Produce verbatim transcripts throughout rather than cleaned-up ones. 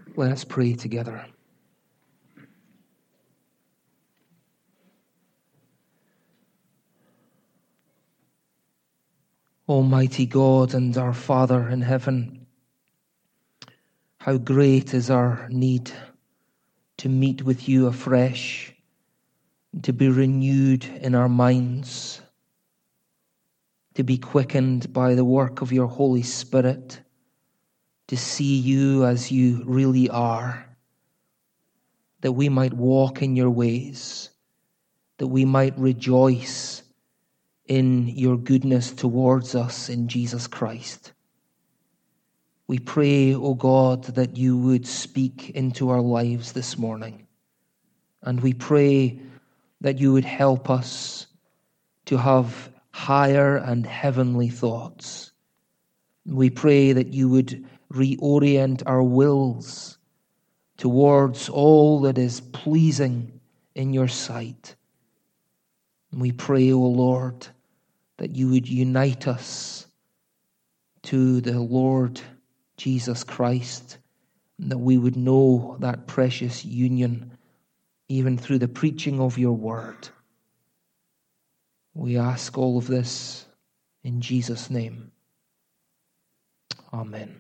Let us pray together. Almighty God and our Father in heaven, how great is our need to meet with you afresh, to be renewed in our minds, to be quickened by the work of your Holy Spirit, to see you as you really are, that we might walk in your ways, that we might rejoice in your goodness towards us in Jesus Christ. We pray, O God, that you would speak into our lives this morning. And we pray that you would help us to have higher and heavenly thoughts. We pray that you would reorient our wills towards all that is pleasing in your sight. We pray, O Lord, that you would unite us to the Lord Jesus Christ, and that we would know that precious union even through the preaching of your word. We ask all of this in Jesus' name. Amen.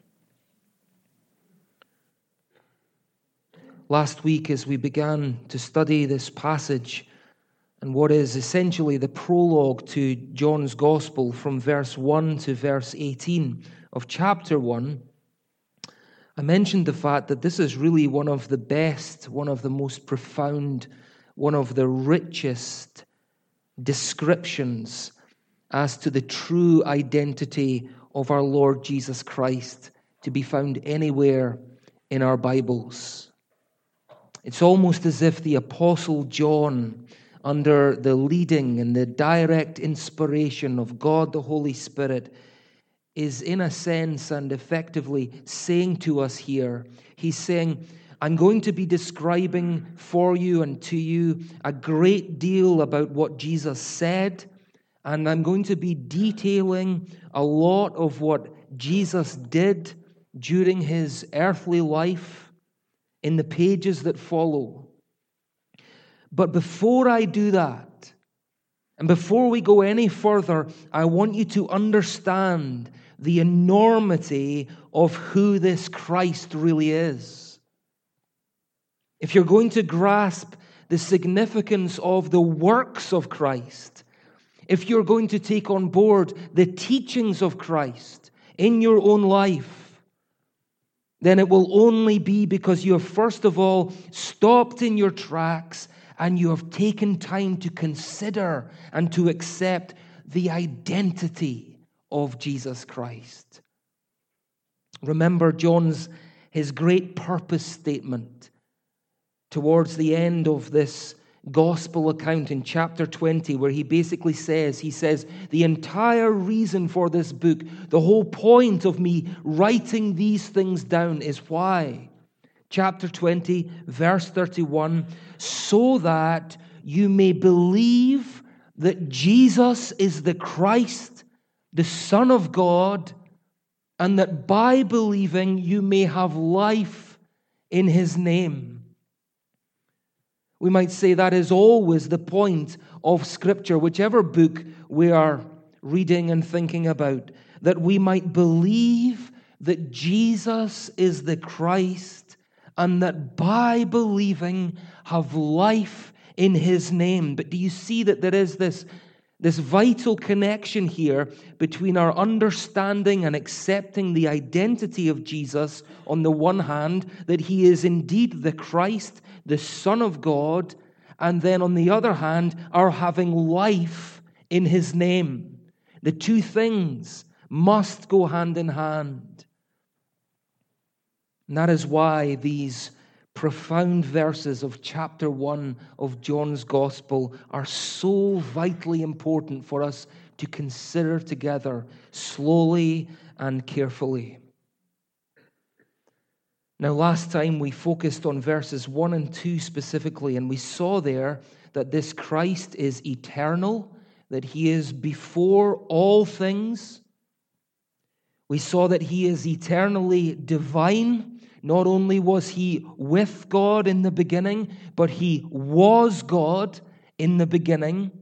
Last week, as we began to study this passage and what is essentially the prologue to John's Gospel from verse one to verse eighteen of chapter one, I mentioned the fact that this is really one of the best, one of the most profound, one of the richest descriptions as to the true identity of our Lord Jesus Christ to be found anywhere in our Bibles. It's almost as if the Apostle John, under the leading and the direct inspiration of God the Holy Spirit, is in a sense and effectively saying to us here, he's saying, I'm going to be describing for you and to you a great deal about what Jesus said, and I'm going to be detailing a lot of what Jesus did during his earthly life in the pages that follow. But before I do that, and before we go any further, I want you to understand the enormity of who this Christ really is. If you're going to grasp the significance of the works of Christ, if you're going to take on board the teachings of Christ in your own life, then it will only be because you have first of all stopped in your tracks and you have taken time to consider and to accept the identity of Jesus Christ. Remember John's, his great purpose statement towards the end of this gospel account in chapter twenty, where he basically says, he says, the entire reason for this book, the whole point of me writing these things down is why? Chapter twenty, verse thirty-one, so that you may believe that Jesus is the Christ, the Son of God, and that by believing you may have life in his name. We might say that is always the point of Scripture, whichever book we are reading and thinking about, that we might believe that Jesus is the Christ, and that by believing have life in his name. But do you see that there is this, this vital connection here between our understanding and accepting the identity of Jesus on the one hand, that he is indeed the Christ, the Son of God, and then on the other hand, our having life in his name. The two things must go hand in hand. And that is why these profound verses of chapter one of John's Gospel are so vitally important for us to consider together slowly and carefully. Now, last time we focused on verses one and two specifically, and we saw there that this Christ is eternal, that he is before all things. We saw that he is eternally divine, Not only was he with God in the beginning, but he was God in the beginning.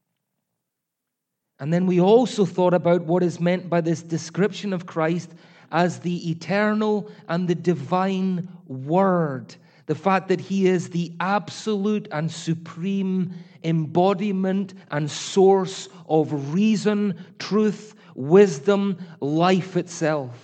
And then we also thought about what is meant by this description of Christ as the eternal and the divine Word. The fact that he is the absolute and supreme embodiment and source of reason, truth, wisdom, life itself.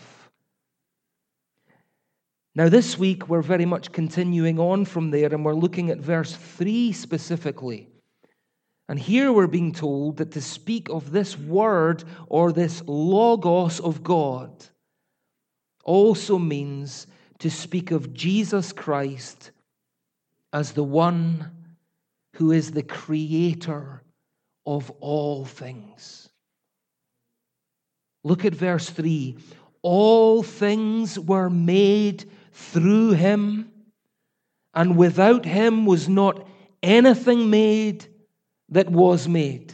Now this week we're very much continuing on from there, and we're looking at verse three specifically. And here we're being told that to speak of this word or this logos of God also means to speak of Jesus Christ as the one who is the creator of all things. Look at verse three. All things were made through him, and without him was not anything made that was made.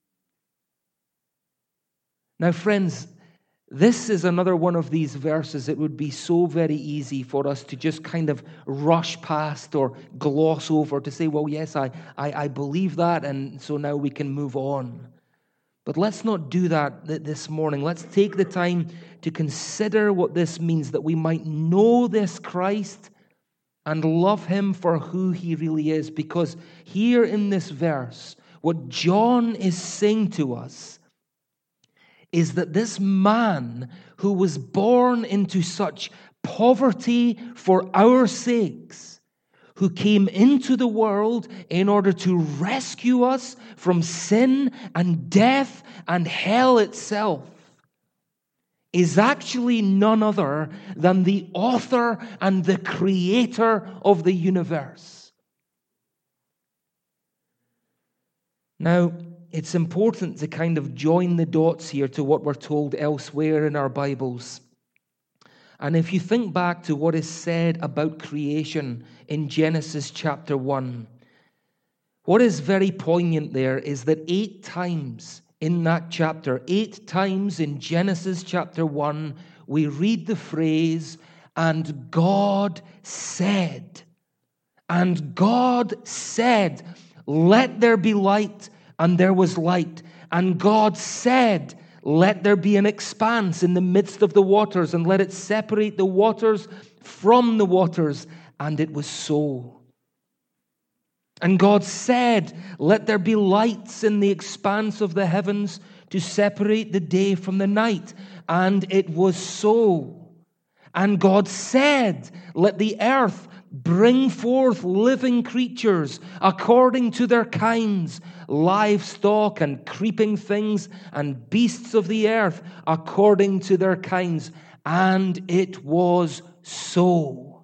Now, friends, this is another one of these verses. It would be so very easy for us to just kind of rush past or gloss over to say, well, yes, I, I, I believe that, and so now we can move on. But let's not do that this morning. Let's take the time to consider what this means, that we might know this Christ and love him for who he really is. Because here in this verse, what John is saying to us is that this man who was born into such poverty for our sakes, who came into the world in order to rescue us from sin and death and hell itself, is actually none other than the author and the creator of the universe. Now, it's important to kind of join the dots here to what we're told elsewhere in our Bibles. And if you think back to what is said about creation in Genesis chapter one, what is very poignant there is that eight times in that chapter, eight times in Genesis chapter one, we read the phrase, "And God said." And God said, "Let there be light," and there was light. And God said, "Let there be an expanse in the midst of the waters, and let it separate the waters from the waters." And it was so. And God said, "Let there be lights in the expanse of the heavens to separate the day from the night." And it was so. And God said, "Let the earth bring forth living creatures according to their kinds, livestock and creeping things and beasts of the earth according to their kinds." And it was so.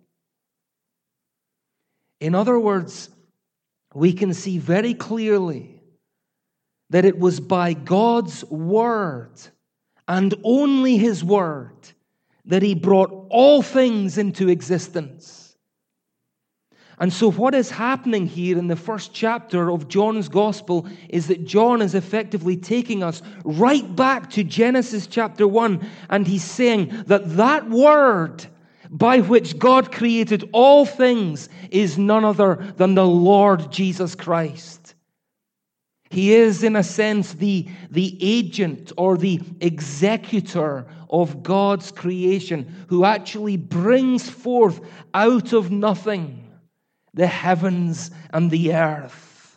In other words, we can see very clearly that it was by God's word and only his word that he brought all things into existence. And so what is happening here in the first chapter of John's Gospel is that John is effectively taking us right back to Genesis chapter one, and he's saying that that word by which God created all things is none other than the Lord Jesus Christ. He is, in a sense, the, the agent or the executor of God's creation, who actually brings forth out of nothing the heavens and the earth.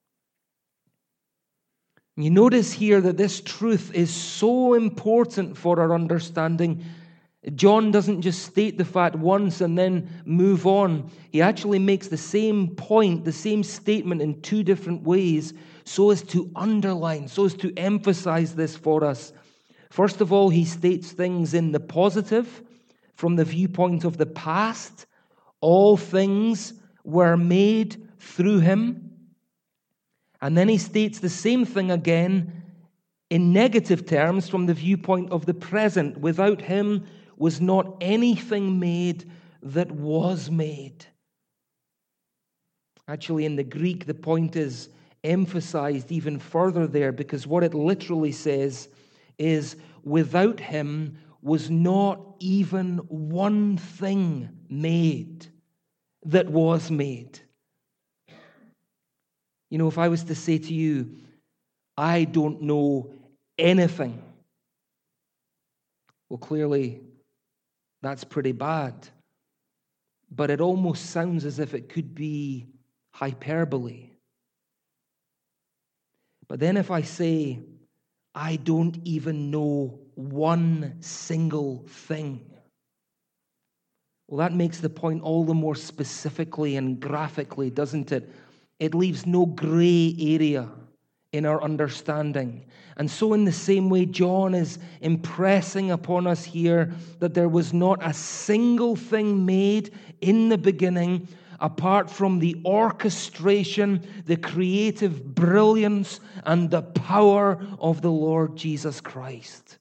You notice here that this truth is so important for our understanding. John doesn't just state the fact once and then move on. He actually makes the same point, the same statement in two different ways, so as to underline, so as to emphasize this for us. First of all, he states things in the positive, from the viewpoint of the past. All things were made through him. And then he states the same thing again in negative terms from the viewpoint of the present. Without him was not anything made that was made. Actually, in the Greek, the point is emphasized even further there, because what it literally says is, without him was not even one thing made that was made. You know, if I was to say to you, I don't know anything, well, clearly that's pretty bad. But it almost sounds as if it could be hyperbole. But then if I say, I don't even know one single thing, well, that makes the point all the more specifically and graphically, doesn't it? It leaves no gray area in our understanding. And so in the same way, John is impressing upon us here that there was not a single thing made in the beginning apart from the orchestration, the creative brilliance, and the power of the Lord Jesus Christ.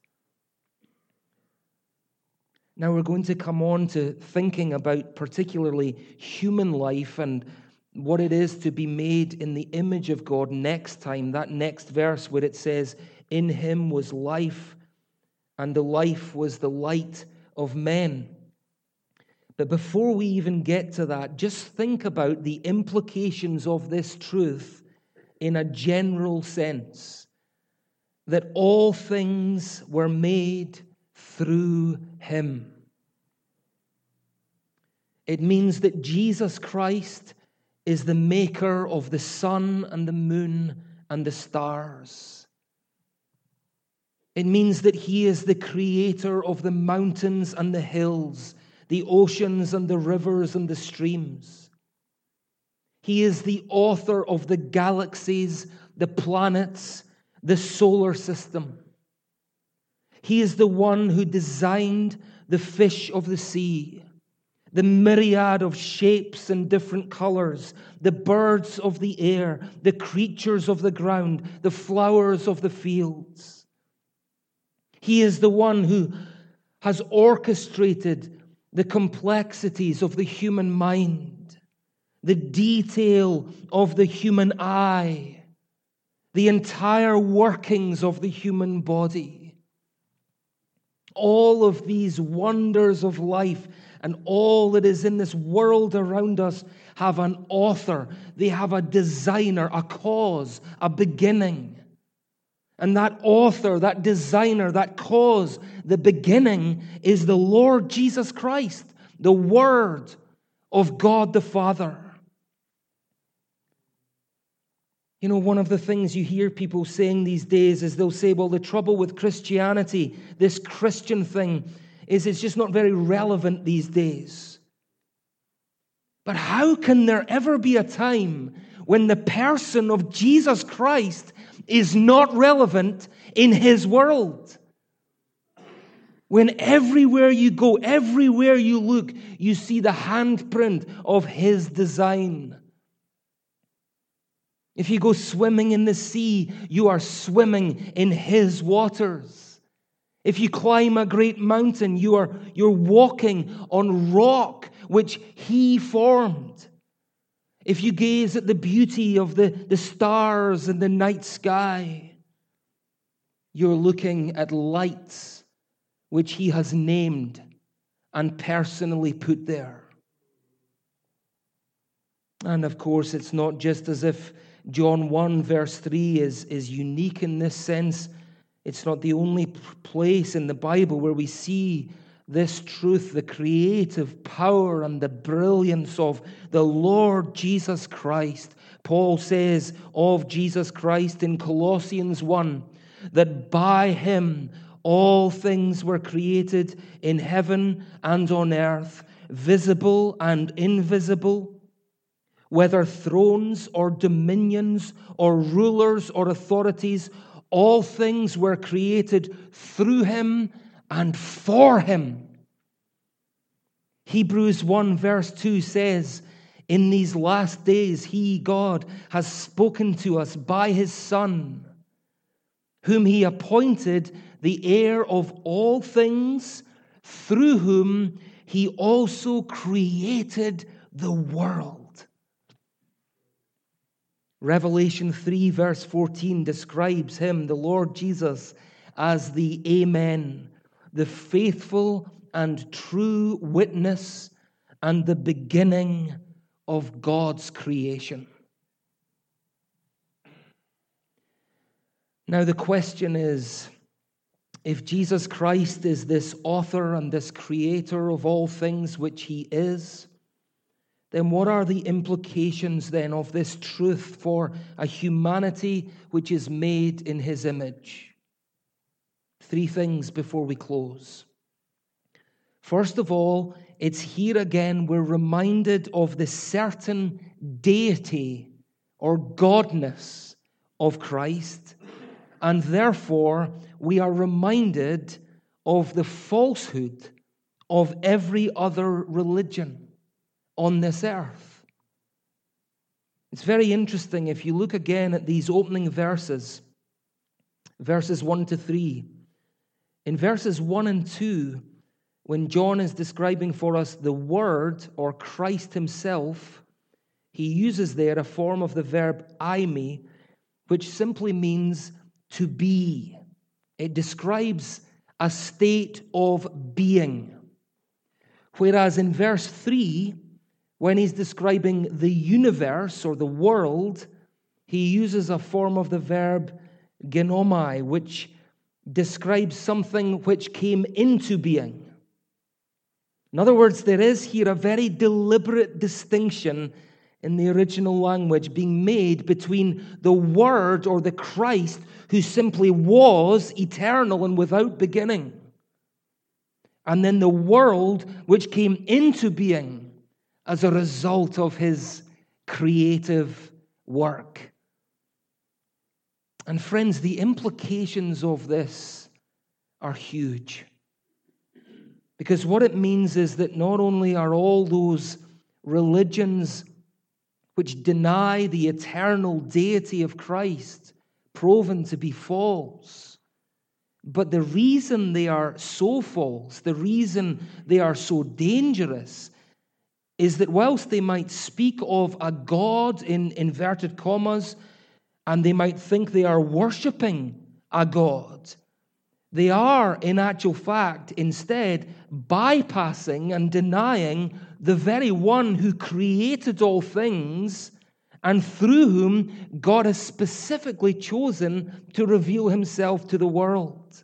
Now we're going to come on to thinking about particularly human life and what it is to be made in the image of God next time, that next verse where it says, in him was life, and the life was the light of men. But before we even get to that, just think about the implications of this truth in a general sense, that all things were made through him. It means that Jesus Christ is the maker of the sun and the moon and the stars. It means that he is the creator of the mountains and the hills, the oceans and the rivers and the streams. He is the author of the galaxies, the planets, the solar system. He is the one who designed the fish of the sea, the myriad of shapes and different colors, the birds of the air, the creatures of the ground, the flowers of the fields. He is the one who has orchestrated the complexities of the human mind, the detail of the human eye, the entire workings of the human body. All of these wonders of life and all that is in this world around us have an author. They have a designer, a cause, a beginning. And that author, that designer, that cause, the beginning is the Lord Jesus Christ, the Word of God the Father. You know, one of the things you hear people saying these days is they'll say, well, the trouble with Christianity, this Christian thing, is it's just not very relevant these days. But how can there ever be a time when the person of Jesus Christ is not relevant in his world? When everywhere you go, everywhere you look, you see the handprint of his design. If you go swimming in the sea, you are swimming in his waters. If you climb a great mountain, you are, you're walking on rock which he formed. If you gaze at the beauty of the, the stars and the night sky, you're looking at lights which he has named and personally put there. And of course, it's not just as if John one verse three is, is unique in this sense. It's not the only place in the Bible where we see this truth, the creative power and the brilliance of the Lord Jesus Christ. Paul says of Jesus Christ in Colossians one, that by him all things were created in heaven and on earth, visible and invisible, whether thrones or dominions or rulers or authorities, all things were created through him and for him. Hebrews one verse two says, in these last days he, God, has spoken to us by his Son, whom he appointed the heir of all things, through whom he also created the world. Revelation three verse fourteen describes him, the Lord Jesus, as the Amen, the faithful and true witness and the beginning of God's creation. Now the question is, if Jesus Christ is this author and this creator of all things which he is, then what are the implications then of this truth for a humanity which is made in his image? Three things before we close. First of all, it's here again we're reminded of the certain deity or godness of Christ, and therefore we are reminded of the falsehood of every other religion on this earth. It's very interesting if you look again at these opening verses, verses one to three. In verses one and two, when John is describing for us the Word or Christ himself, he uses there a form of the verb eimi, which simply means to be. It describes a state of being. Whereas in verse three, when he's describing the universe or the world, he uses a form of the verb genomai, which describes something which came into being. In other words, there is here a very deliberate distinction in the original language being made between the Word or the Christ who simply was eternal and without beginning, and then the world which came into being as a result of his creative work. And friends, the implications of this are huge. Because what it means is that not only are all those religions which deny the eternal deity of Christ proven to be false, but the reason they are so false, the reason they are so dangerous, is that whilst they might speak of a God in inverted commas, and they might think they are worshipping a God, they are, in actual fact, instead bypassing and denying the very one who created all things and through whom God has specifically chosen to reveal himself to the world.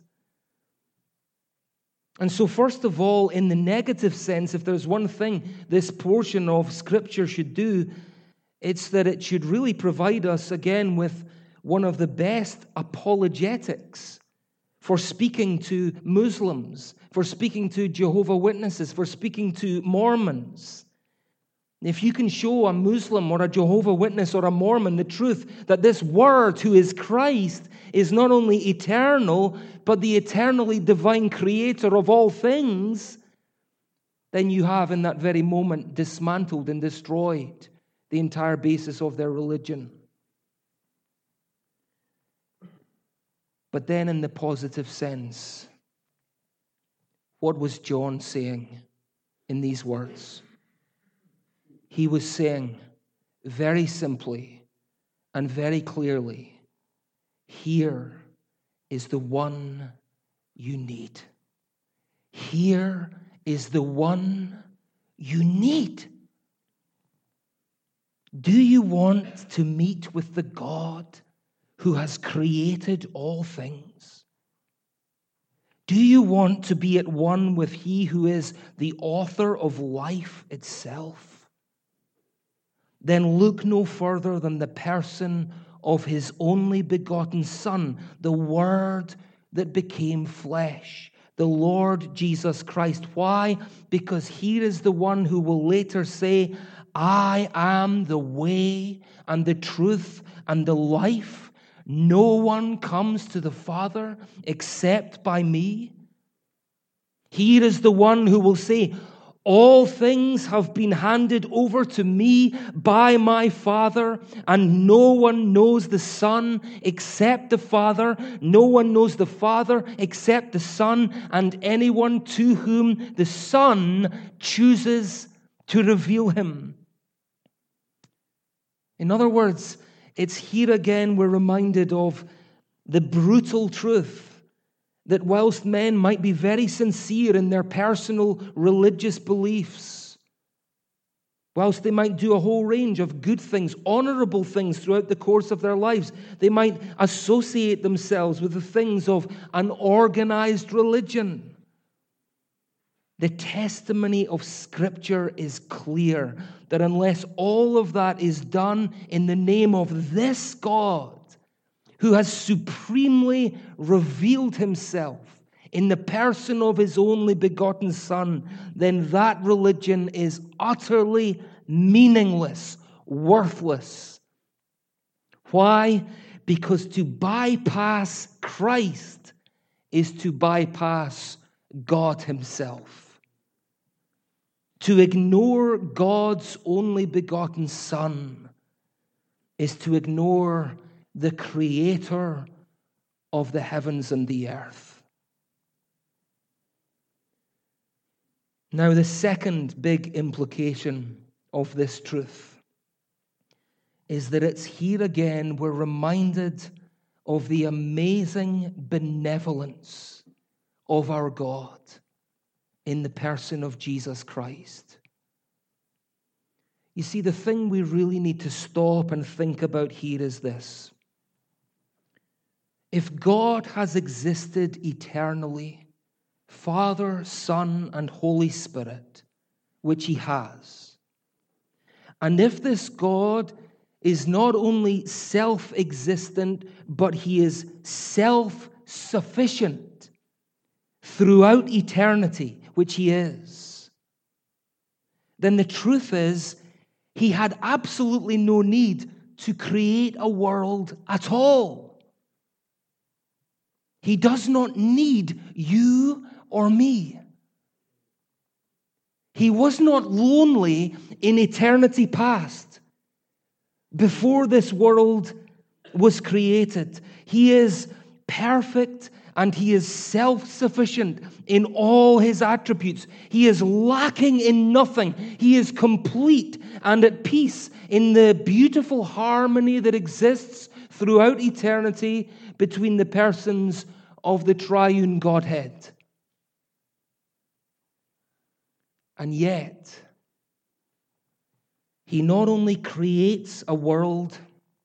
And so, first of all, in the negative sense, if there's one thing this portion of Scripture should do, it's that it should really provide us, again, with one of the best apologetics for speaking to Muslims, for speaking to Jehovah's Witnesses, for speaking to Mormons. If you can show a Muslim or a Jehovah's Witness or a Mormon the truth that this Word, who is Christ, is not only eternal, but the eternally divine creator of all things, then you have in that very moment dismantled and destroyed the entire basis of their religion. But then in the positive sense, what was John saying in these words? He was saying very simply and very clearly, here is the one you need. Here is the one you need. Do you want to meet with the God who has created all things? Do you want to be at one with He who is the author of life itself? Then look no further than the person of His only begotten Son, the Word that became flesh, the Lord Jesus Christ. Why? Because He is the one who will later say, I am the way and the truth and the life. No one comes to the Father except by me. He is the one who will say, all things have been handed over to me by my Father, and no one knows the Son except the Father. No one knows the Father except the Son, and anyone to whom the Son chooses to reveal Him. In other words, it's here again we're reminded of the brutal truth that whilst men might be very sincere in their personal religious beliefs, whilst they might do a whole range of good things, honorable things throughout the course of their lives, they might associate themselves with the things of an organized religion. The testimony of Scripture is clear that unless all of that is done in the name of this God, who has supremely revealed himself in the person of his only begotten Son, then that religion is utterly meaningless, worthless. Why? Because to bypass Christ is to bypass God himself. To ignore God's only begotten Son is to ignore the Creator of the heavens and the earth. Now, the second big implication of this truth is that it's here again we're reminded of the amazing benevolence of our God in the person of Jesus Christ. You see, the thing we really need to stop and think about here is this. If God has existed eternally, Father, Son, and Holy Spirit, which he has, and if this God is not only self-existent, but he is self-sufficient throughout eternity, which he is, then the truth is he had absolutely no need to create a world at all. He does not need you or me. He was not lonely in eternity past. Before this world was created, he is perfect and he is self-sufficient in all his attributes. He is lacking in nothing. He is complete and at peace in the beautiful harmony that exists throughout eternity between the persons of the triune Godhead. And yet, he not only creates a world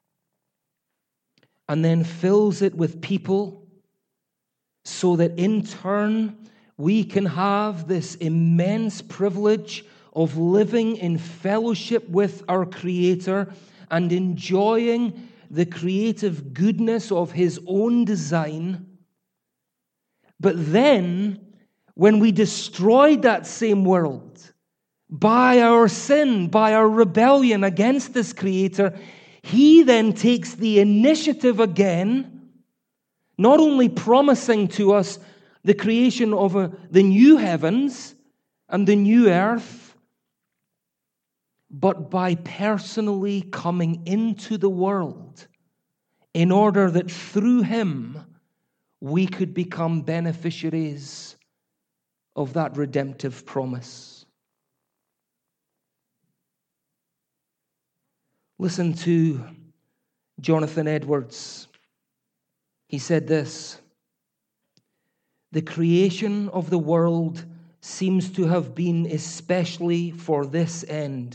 and then fills it with people so that in turn we can have this immense privilege of living in fellowship with our Creator and enjoying the creative goodness of his own design. But then, when we destroyed that same world by our sin, by our rebellion against this Creator, he then takes the initiative again, not only promising to us the creation of a, the new heavens and the new earth, but by personally coming into the world in order that through him we could become beneficiaries of that redemptive promise. Listen to Jonathan Edwards. He said this: "The creation of the world seems to have been especially for this end,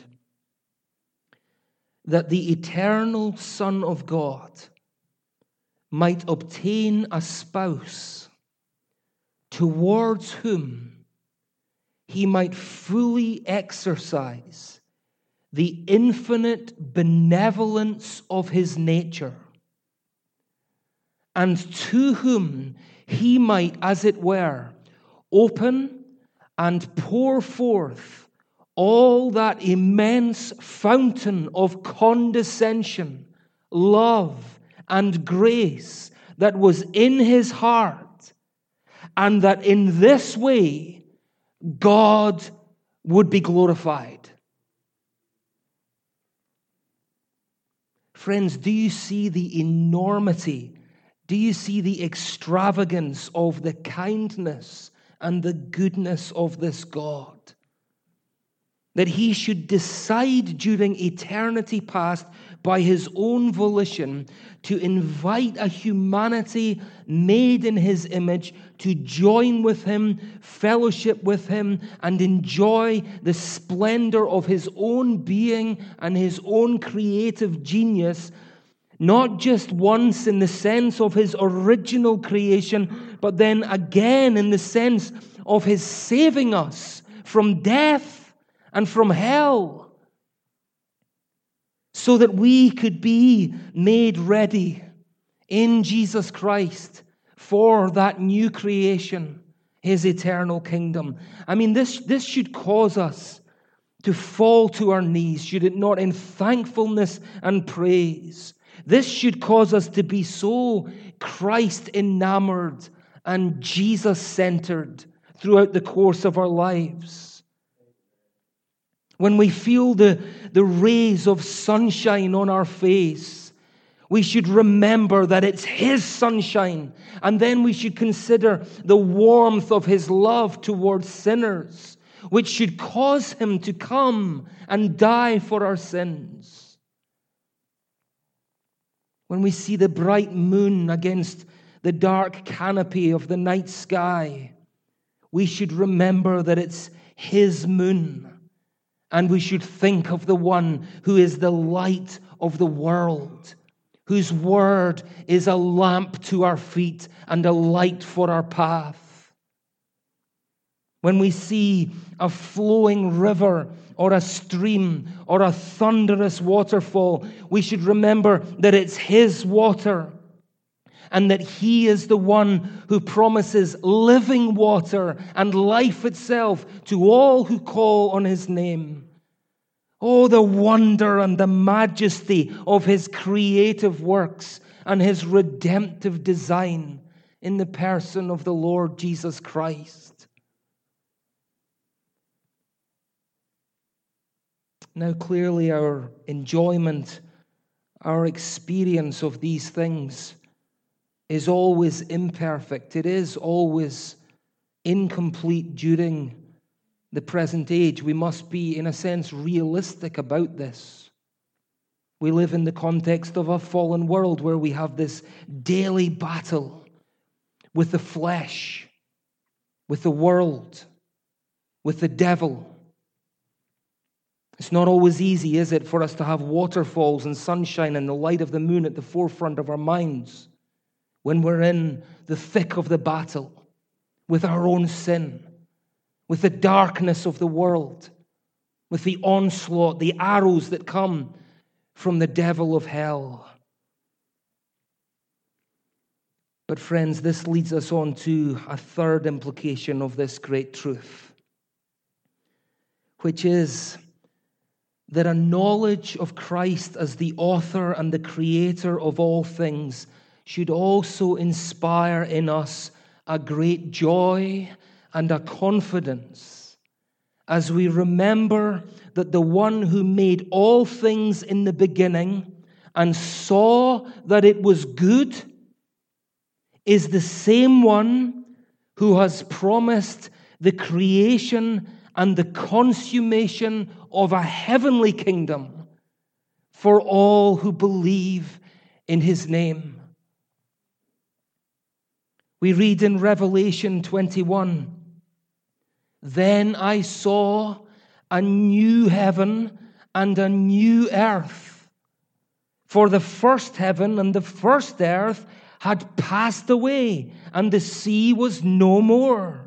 that the eternal Son of God might obtain a spouse towards whom he might fully exercise the infinite benevolence of his nature, and to whom he might, as it were, open and pour forth all that immense fountain of condescension, love, and grace that was in his heart, and that in this way God would be glorified." Friends, do you see the enormity? Do you see the extravagance of the kindness and the goodness of this God? That he should decide during eternity past, by his own volition to invite a humanity made in his image to join with him, fellowship with him, and enjoy the splendor of his own being and his own creative genius, not just once in the sense of his original creation, but then again in the sense of his saving us from death and from hell, so that we could be made ready in Jesus Christ for that new creation, his eternal kingdom. I mean, this, this should cause us to fall to our knees, should it not, in thankfulness and praise. This should cause us to be so Christ-enamored and Jesus-centered throughout the course of our lives. When we feel the, the rays of sunshine on our face, we should remember that it's his sunshine, and then we should consider the warmth of his love towards sinners, which should cause him to come and die for our sins. When we see the bright moon against the dark canopy of the night sky, we should remember that it's his moon, and we should think of the one who is the light of the world, whose word is a lamp to our feet and a light for our path. When we see a flowing river or a stream or a thunderous waterfall, we should remember that it's his water and that he is the one who promises living water and life itself to all who call on his name. Oh, the wonder and the majesty of his creative works and his redemptive design in the person of the Lord Jesus Christ. Now, clearly, our enjoyment, our experience of these things is always imperfect. It is always incomplete during the present age. We must be, in a sense, realistic about this. We live in the context of a fallen world where we have this daily battle with the flesh, with the world, with the devil. It's not always easy, is it, for us to have waterfalls and sunshine and the light of the moon at the forefront of our minds when we're in the thick of the battle with our own sin, with the darkness of the world, with the onslaught, the arrows that come from the devil of hell. But friends, this leads us on to a third implication of this great truth, which is that a knowledge of Christ as the author and the creator of all things should also inspire in us a great joy and a confidence as we remember that the one who made all things in the beginning and saw that it was good is the same one who has promised the creation and the consummation of a heavenly kingdom for all who believe in his name. We read in Revelation twenty-one, "Then I saw a new heaven and a new earth, for the first heaven and the first earth had passed away, and the sea was no more.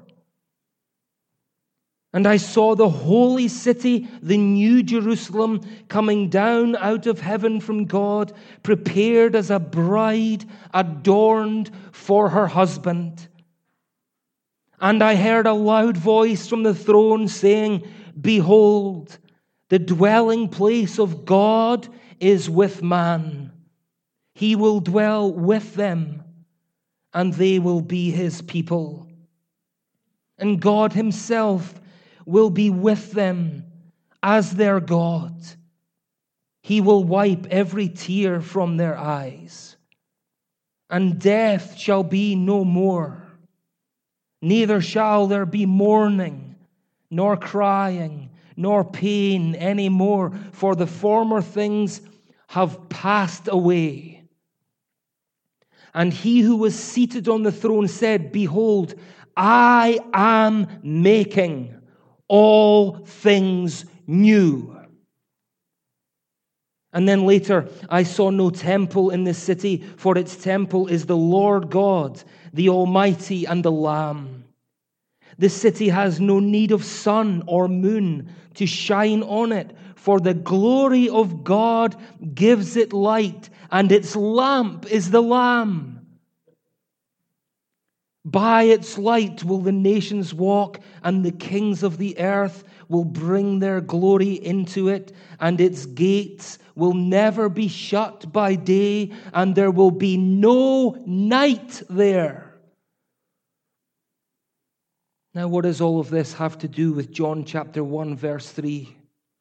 And I saw the holy city, the new Jerusalem, coming down out of heaven from God, prepared as a bride adorned for her husband. And I heard a loud voice from the throne saying, 'Behold, the dwelling place of God is with man. He will dwell with them, and they will be his people. And God himself will be with them as their God. He will wipe every tear from their eyes. And death shall be no more. Neither shall there be mourning, nor crying, nor pain any more, for the former things have passed away. And he who was seated on the throne said, Behold, I am making all things new. And then later, I saw no temple in this city, for its temple is the Lord God, the Almighty, and the Lamb. The city has no need of sun or moon to shine on it, for the glory of God gives it light, and its lamp is the Lamb. By its light will the nations walk, and the kings of the earth will bring their glory into it, and its gates will never be shut by day, and there will be no night there. Now, what does all of this have to do with John chapter one, verse three?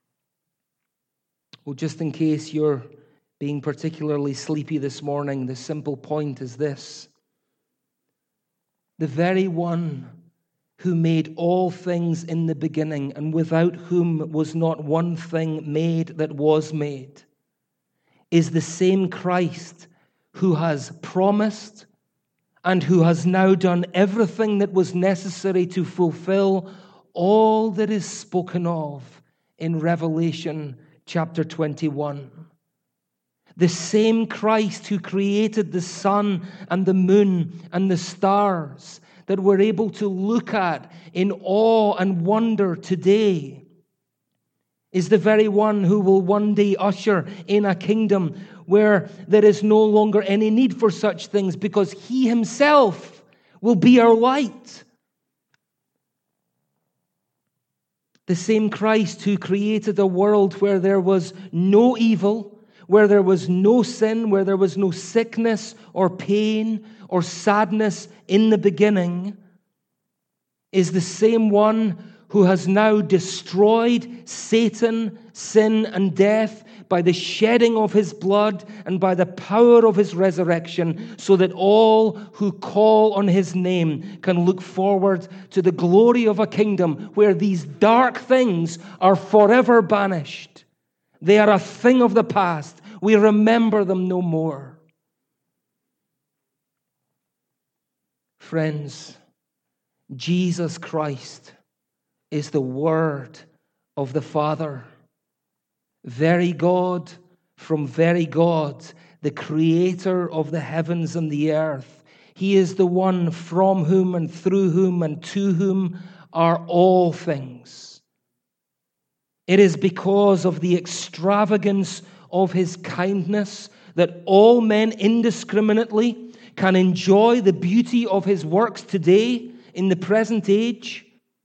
Well, just in case you're being particularly sleepy this morning, the simple point is this. The very one who made all things in the beginning, and without whom was not one thing made that was made, is the same Christ who has promised and who has now done everything that was necessary to fulfill all that is spoken of in Revelation chapter twenty-one. The same Christ who created the sun and the moon and the stars that we're able to look at in awe and wonder today is the very one who will one day usher in a kingdom where there is no longer any need for such things, because he himself will be our light. The same Christ who created a world where there was no evil, where there was no sin, where there was no sickness or pain or sadness in the beginning, is the same one who has now destroyed Satan, sin, and death by the shedding of his blood and by the power of his resurrection, so that all who call on his name can look forward to the glory of a kingdom where these dark things are forever banished. They are a thing of the past. We remember them no more. Friends, Jesus Christ is the Word of the Father. Very God from very God, the creator of the heavens and the earth. He is the one from whom and through whom and to whom are all things. It is because of the extravagance of his kindness that all men indiscriminately can enjoy the beauty of his works today in the present age.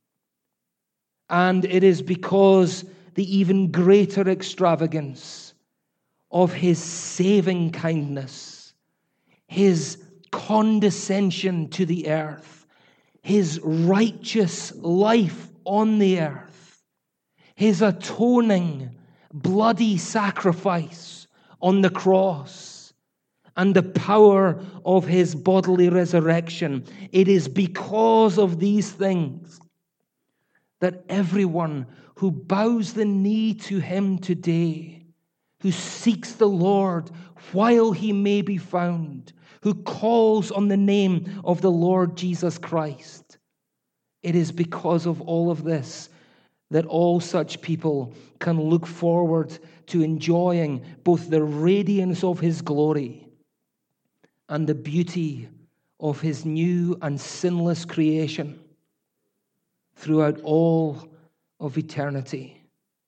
And it is because the even greater extravagance of his saving kindness, his condescension to the earth, his righteous life on the earth, his atoning, bloody sacrifice on the cross, and the power of his bodily resurrection. It is because of these things that everyone who bows the knee to him today, who seeks the Lord while he may be found, who calls on the name of the Lord Jesus Christ, it is because of all of this that all such people can look forward to enjoying both the radiance of his glory and the beauty of his new and sinless creation throughout all of eternity.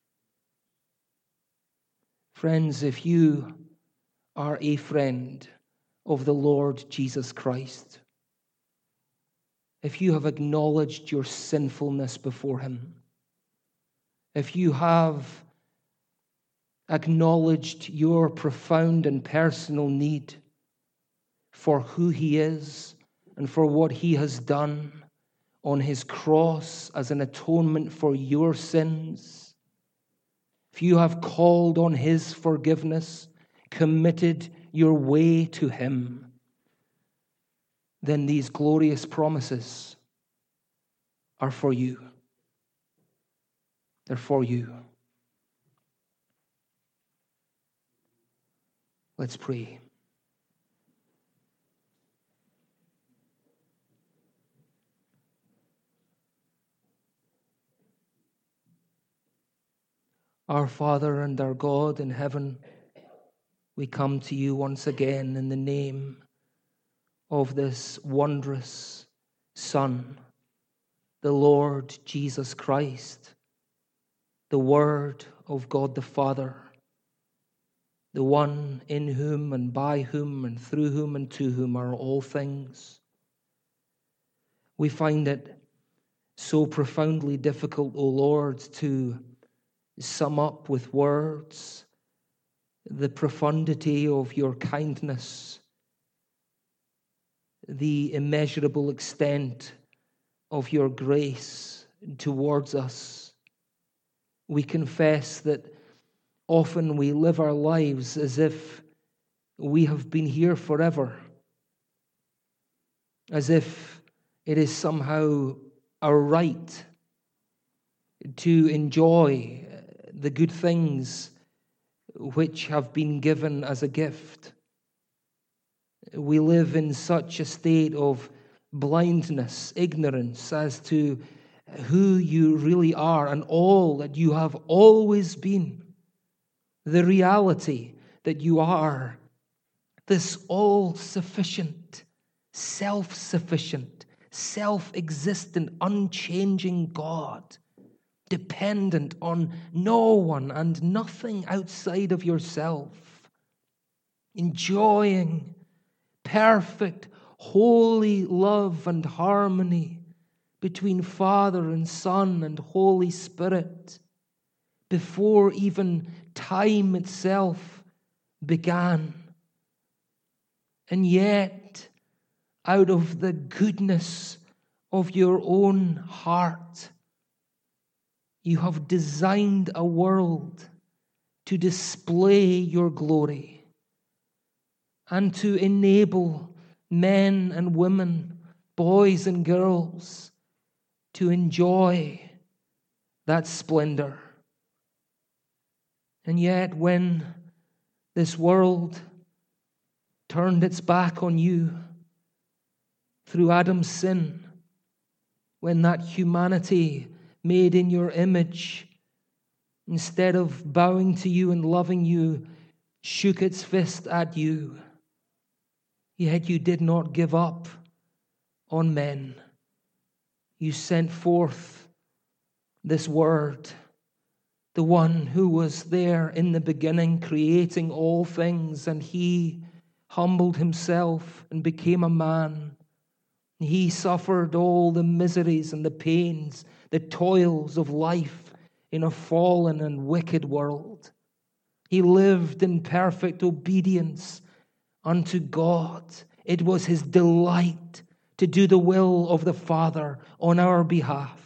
Friends, if you are a friend of the Lord Jesus Christ, if you have acknowledged your sinfulness before him, if you have acknowledged your profound and personal need for who he is and for what he has done on his cross as an atonement for your sins, if you have called on his forgiveness, committed your way to him, then these glorious promises are for you. They're for you. Let's pray. Our Father and our God in heaven, we come to you once again in the name of this wondrous Son, the Lord Jesus Christ, the Word of God the Father, the one in whom and by whom and through whom and to whom are all things. We find it so profoundly difficult, O Lord, to sum up with words the profundity of your kindness, the immeasurable extent of your grace towards us. We confess that often we live our lives as if we have been here forever, as if it is somehow our right to enjoy the good things which have been given as a gift. We live in such a state of blindness, ignorance as to who you really are and all that you have always been. The reality that you are this all-sufficient, self-sufficient, self-existent, unchanging God, dependent on no one and nothing outside of yourself, enjoying perfect, holy love and harmony between Father and Son and Holy Spirit before even time itself began. And yet, out of the goodness of your own heart, you have designed a world to display your glory and to enable men and women, boys and girls, to enjoy that splendor. And yet, when this world turned its back on you through Adam's sin, when that humanity made in your image, instead of bowing to you and loving you, shook its fist at you, yet you did not give up on men. You sent forth this Word, the one who was there in the beginning, creating all things, and he humbled himself and became a man. He suffered all the miseries and the pains, the toils of life in a fallen and wicked world. He lived in perfect obedience unto God. It was his delight to do the will of the Father on our behalf.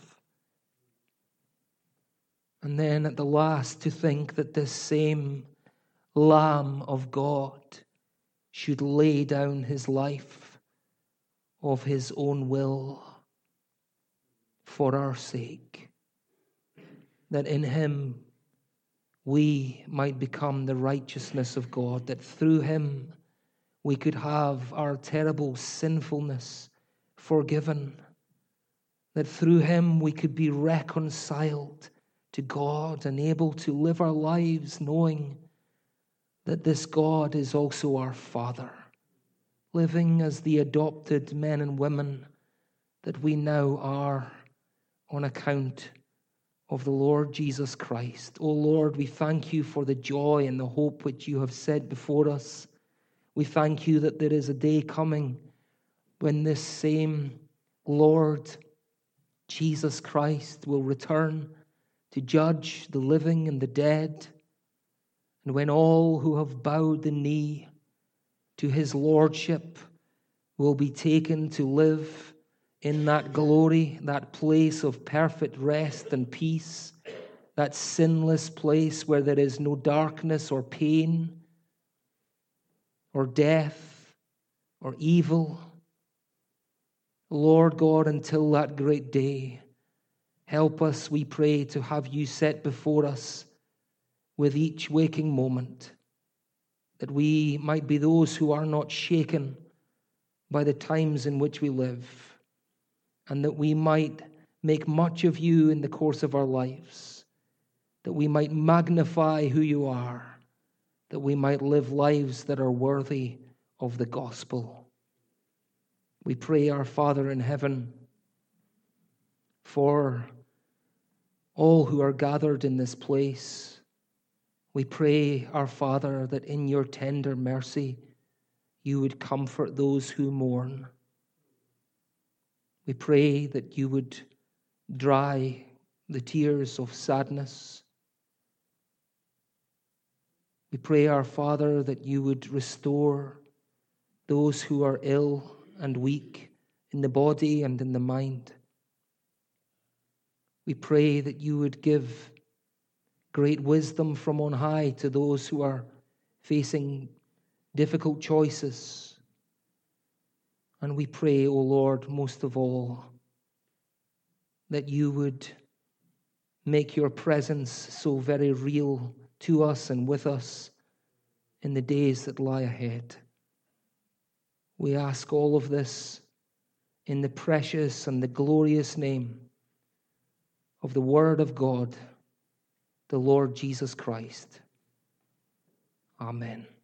And then at the last, to think that this same Lamb of God should lay down his life of his own will for our sake, that in him we might become the righteousness of God, that through him we could have our terrible sinfulness forgiven, that through him we could be reconciled to God and able to live our lives knowing that this God is also our Father, living as the adopted men and women that we now are on account of the Lord Jesus Christ. O Lord, we thank you for the joy and the hope which you have set before us. We thank you that there is a day coming when this same Lord Jesus Christ will return to judge the living and the dead, and when all who have bowed the knee to his lordship will be taken to live in that glory, that place of perfect rest and peace, that sinless place where there is no darkness or pain or death or evil. Lord God, until that great day, help us, we pray, to have you set before us with each waking moment. that we might be those who are not shaken by the times in which we live, and that we might make much of you in the course of our lives, that we might magnify who you are, that we might live lives that are worthy of the gospel. We pray, our Father in heaven, for all who are gathered in this place. We pray, our Father, that in your tender mercy you would comfort those who mourn. We pray that you would dry the tears of sadness. We pray, our Father, that you would restore those who are ill and weak in the body and in the mind. We pray that you would give great wisdom from on high to those who are facing difficult choices. And we pray, O Lord, most of all, that you would make your presence so very real to us and with us in the days that lie ahead. We ask all of this in the precious and the glorious name of the Word of God, the Lord Jesus Christ. Amen.